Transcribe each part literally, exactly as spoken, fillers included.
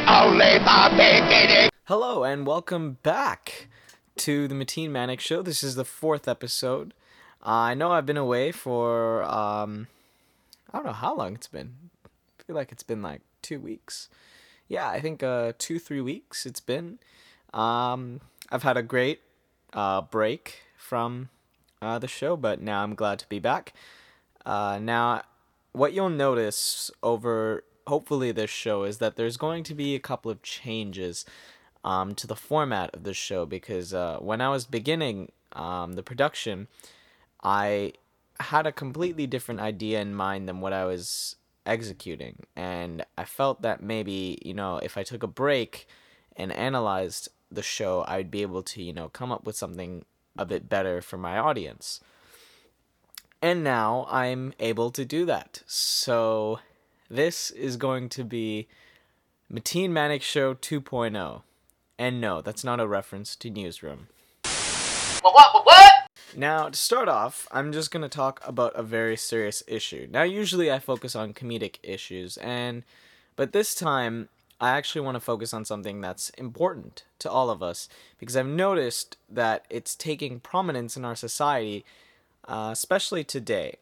only the beginning. Hello and welcome back to the Mateen Manic Show. This is the fourth episode. Uh, I know I've been away for, um, I don't know how long it's been. I feel like it's been like two weeks. Yeah, I think uh, two, three weeks it's been. Um, I've had a great uh, break from uh, the show, but now I'm glad to be back. Uh, now, what you'll notice over hopefully this show is that there's going to be a couple of changes um, to the format of this show, because uh, when I was beginning um, the production, I had a completely different idea in mind than what I was executing, and I felt that maybe, you know, if I took a break and analyzed the show, I'd be able to, you know, come up with something a bit better for my audience. And now I'm able to do that. So this is going to be Mateen Manic Show two point oh. And no, that's not a reference to Newsroom. What, what, what? Now, to start off, I'm just going to talk about a very serious issue. Now, usually I focus on comedic issues, and but this time I actually want to focus on something that's important to all of us, because I've noticed that it's taking prominence in our society, uh, especially today.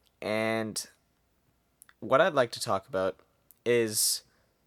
And what I'd like to talk about is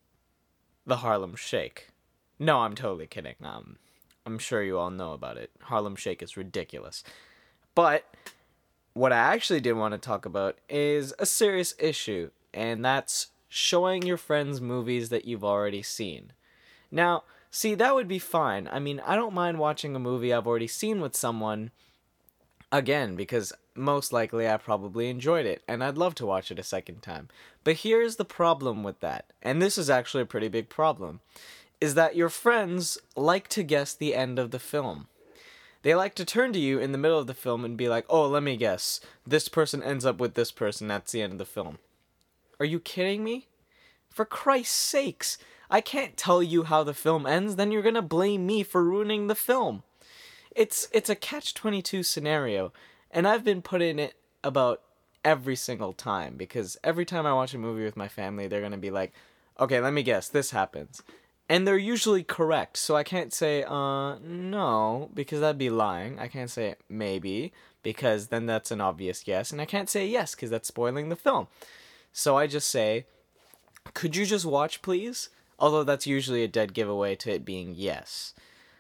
the Harlem Shake. No, I'm totally kidding. Um, I'm sure you all know about it. Harlem Shake is ridiculous. But what I actually did want to talk about is a serious issue, and that's showing your friends movies that you've already seen. Now, see, that would be fine. I mean, I don't mind watching a movie I've already seen with someone again, because most likely I probably enjoyed it, and I'd love to watch it a second time. But here's the problem with that, and this is actually a pretty big problem, is that your friends like to guess the end of the film. They like to turn to you in the middle of the film and be like, oh, let me guess, this person ends up with this person, that's the end of the film. Are you kidding me? For Christ's sakes, I can't tell you how the film ends, then you're gonna blame me for ruining the film. It's it's a catch twenty-two scenario, and I've been put in it about every single time, because every time I watch a movie with my family, they're gonna be like, okay, let me guess, this happens. And they're usually correct, so I can't say, uh, no, because that'd be lying. I can't say maybe, because then that's an obvious yes. And I can't say yes, because that's spoiling the film. So I just say, could you just watch, please? Although that's usually a dead giveaway to it being yes.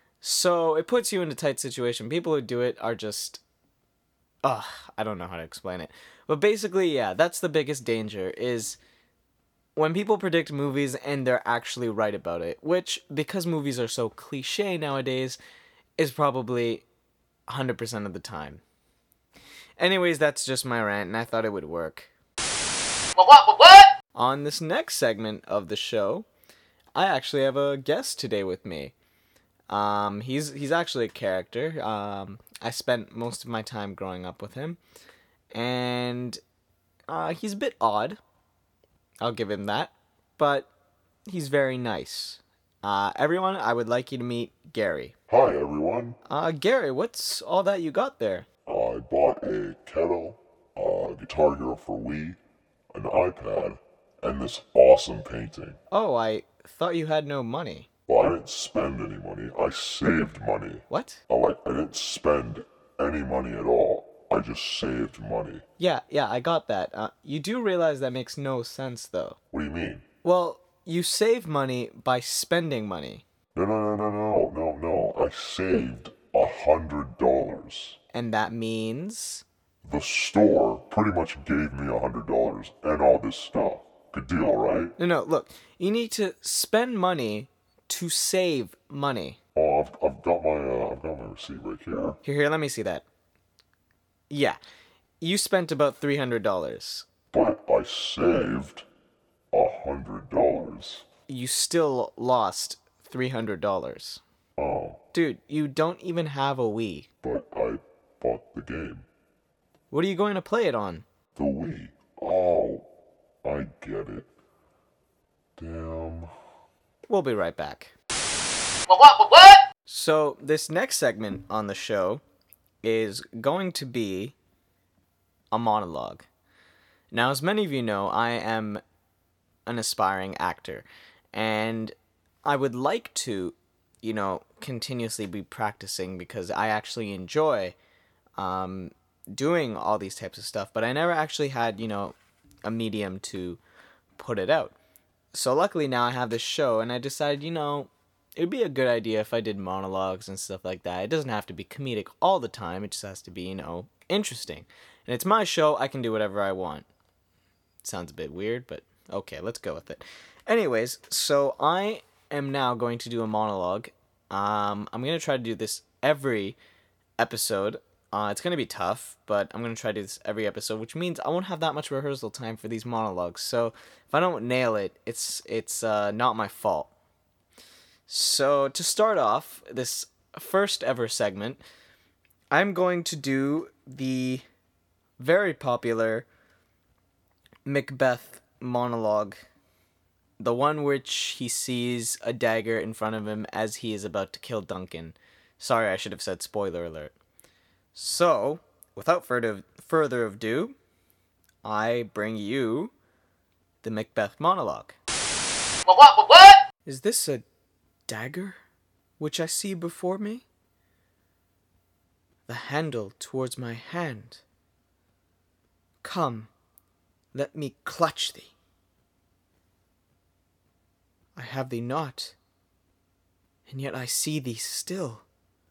So it puts you in a tight situation. People who do it are just, ugh, I don't know how to explain it. But basically, yeah, that's the biggest danger, is when people predict movies and they're actually right about it, which, because movies are so cliche nowadays, is probably one hundred percent of the time. Anyways, that's just my rant, and I thought it would work. What, what, what, what? On this next segment of the show, I actually have a guest today with me. Um, he's he's actually a character. Um, I spent most of my time growing up with him, and uh, he's a bit odd. I'll give him that, but he's very nice. Uh, everyone, I would like you to meet Gary. Hi everyone. Uh, Gary, what's all that you got there? I bought a kettle, a Guitar Hero for Wii, an iPad, and this awesome painting. Oh, I thought you had no money. Well, I didn't spend any money. I saved money. What? I, like, I didn't spend any money at all. I just saved money. Yeah, yeah, I got that. Uh, you do realize that makes no sense, though. What do you mean? Well, you save money by spending money. No, no, no, no, no, no, no. I saved a hundred dollars. And that means? The store pretty much gave me a hundred dollars and all this stuff. Good deal, right? No, no, look. You need to spend money to save money. Oh, I've, I've got my uh, I've got my receipt right here. Here, here, let me see that. Yeah, you spent about three hundred dollars. But I saved a hundred dollars. You still lost three hundred dollars. Oh. Dude, you don't even have a Wii. But I bought the game. What are you going to play it on? The Wii. Oh, I get it. Damn. We'll be right back. What, what, what, what? So, this next segment on the show is going to be a monologue. Now, as many of you know, I am an aspiring actor, and I would like to, you know, continuously be practicing because I actually enjoy um, doing all these types of stuff, but I never actually had, you know, a medium to put it out. So luckily now I have this show, and I decided, you know, it would be a good idea if I did monologues and stuff like that. It doesn't have to be comedic all the time, it just has to be, you know, interesting. And it's my show, I can do whatever I want. Sounds a bit weird, but okay, let's go with it. Anyways, so I am now going to do a monologue. Um, I'm going to try to do this every episode. Uh, it's going to be tough, but I'm going to try to do this every episode, which means I won't have that much rehearsal time for these monologues. So if I don't nail it, it's it's uh, not my fault. So to start off this first ever segment, I'm going to do the very popular Macbeth monologue, the one which he sees a dagger in front of him as he is about to kill Duncan. Sorry, I should have said spoiler alert. So, without further further ado, I bring you the Macbeth monologue. What, what, what, what? Is this a dagger which I see before me? The handle towards my hand. Come, let me clutch thee. I have thee not, and yet I see thee still.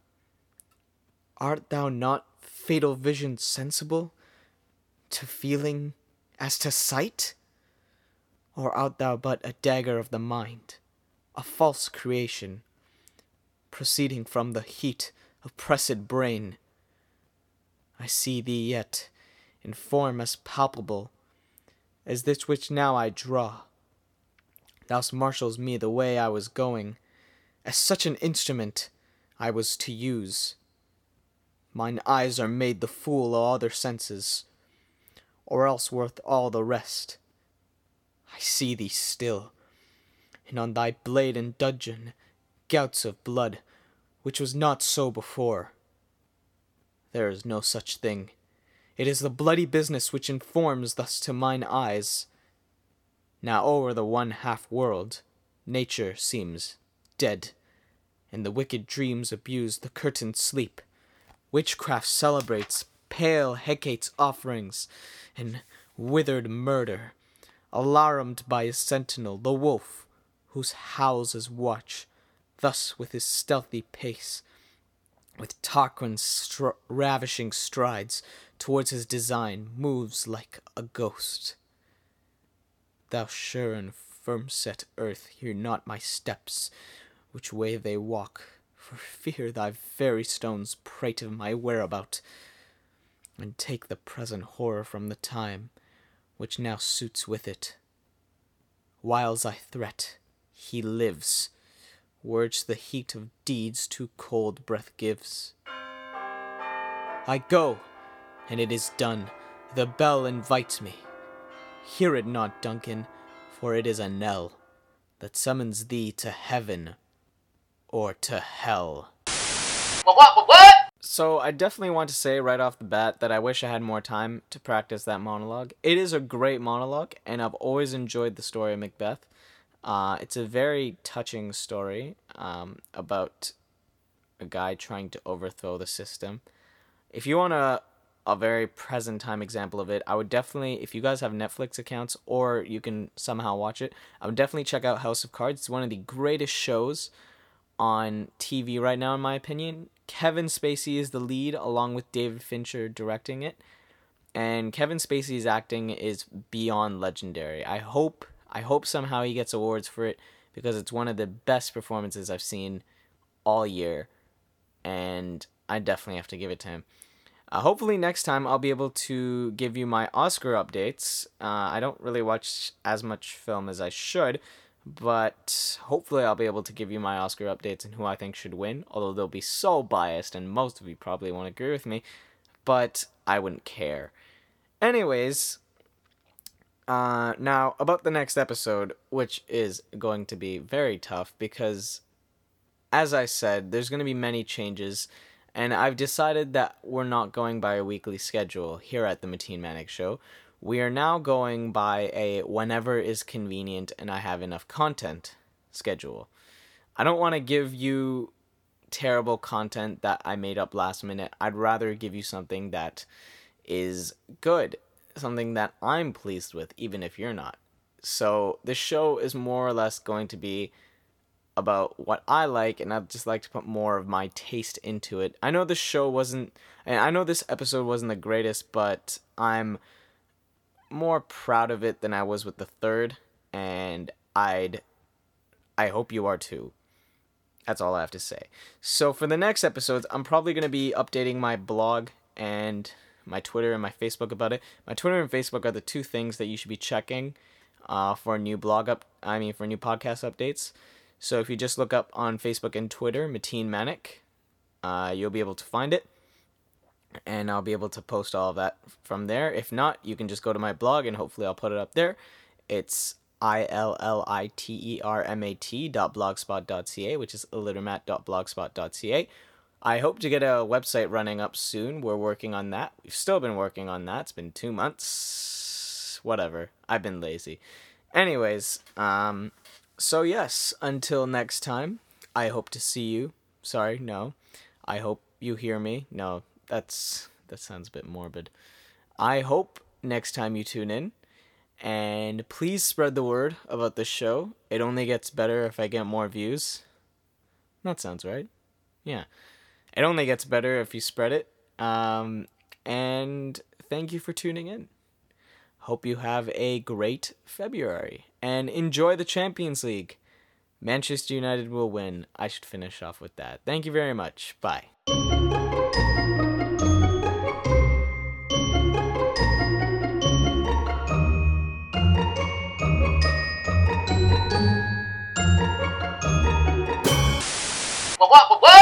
Art thou not fatal vision sensible to feeling as to sight? Or art thou but a dagger of the mind, a false creation, proceeding from the heat of pressed brain? I see thee yet, in form as palpable as this which now I draw. Thou marshals me the way I was going, as such an instrument I was to use. Mine eyes are made the fool of other senses, or else worth all the rest. I see thee still, and on thy blade and dudgeon gouts of blood, which was not so before. There is no such thing. It is the bloody business which informs thus to mine eyes. Now o'er the one half-world, nature seems dead, and the wicked dreams abuse the curtained sleep. Witchcraft celebrates pale Hecate's offerings, and withered murder, alarmed by his sentinel, the wolf, whose howls as watch, thus with his stealthy pace, with Tarquin's str- ravishing strides, towards his design moves like a ghost. Thou sure and firm-set earth, hear not my steps, which way they walk, for fear thy very stones prate of my whereabout, and take the present horror from the time, which now suits with it. Whiles I threat, he lives, words the heat of deeds too cold breath gives. I go, and it is done, the bell invites me. Hear it not, Duncan, for it is a knell that summons thee to heaven or to hell. What, what, what, what? So I definitely want to say right off the bat that I wish I had more time to practice that monologue. It is a great monologue, and I've always enjoyed the story of Macbeth. Uh, it's a very touching story um, about a guy trying to overthrow the system. If you want a, a very present time example of it, I would definitely, if you guys have Netflix accounts or you can somehow watch it, I would definitely check out House of Cards. It's one of the greatest shows on T V right now, in my opinion. Kevin Spacey is the lead, along with David Fincher directing it. And Kevin Spacey's acting is beyond legendary. I hope I hope somehow he gets awards for it, because it's one of the best performances I've seen all year. And I definitely have to give it to him. Uh, hopefully next time I'll be able to give you my Oscar updates. Uh, I don't really watch as much film as I should, but hopefully I'll be able to give you my Oscar updates and who I think should win, although they'll be so biased and most of you probably won't agree with me, but I wouldn't care. Anyways, uh, now about the next episode, which is going to be very tough because, as I said, there's going to be many changes, and I've decided that we're not going by a weekly schedule here at the Mateen Manic Show. We are now going by a whenever is convenient and I have enough content schedule. I don't want to give you terrible content that I made up last minute. I'd rather give you something that is good, something that I'm pleased with, even if you're not. So the show is more or less going to be about what I like, and I'd just like to put more of my taste into it. I know this show wasn't, and I know this episode wasn't the greatest, but I'm more proud of it than I was with the third, and I'd, I hope you are too. That's all I have to say. So for the next episodes, I'm probably going to be updating my blog and my Twitter and my Facebook about it. My Twitter and Facebook are the two things that you should be checking uh, for new blog up. I mean, for new podcast updates. So if you just look up on Facebook and Twitter, Mateen Manic, uh, you'll be able to find it. And I'll be able to post all of that from there. If not, you can just go to my blog and hopefully I'll put it up there. It's I L L I T E R M A T dot blogspot dot C A, which is illitermat dot blogspot dot C A. I hope to get a website running up soon. We're working on that. We've still been working on that. It's been two months. Whatever. I've been lazy. Anyways, um, so yes, until next time, I hope to see you. Sorry, no. I hope you hear me. No, that's that sounds a bit morbid. I hope next time you tune in. And please spread the word about this show. It only gets better if I get more views. That sounds right. Yeah. It only gets better if you spread it. Um, and thank you for tuning in. Hope you have a great February. And enjoy the Champions League. Manchester United will win. I should finish off with that. Thank you very much. Bye. What, what, what, what?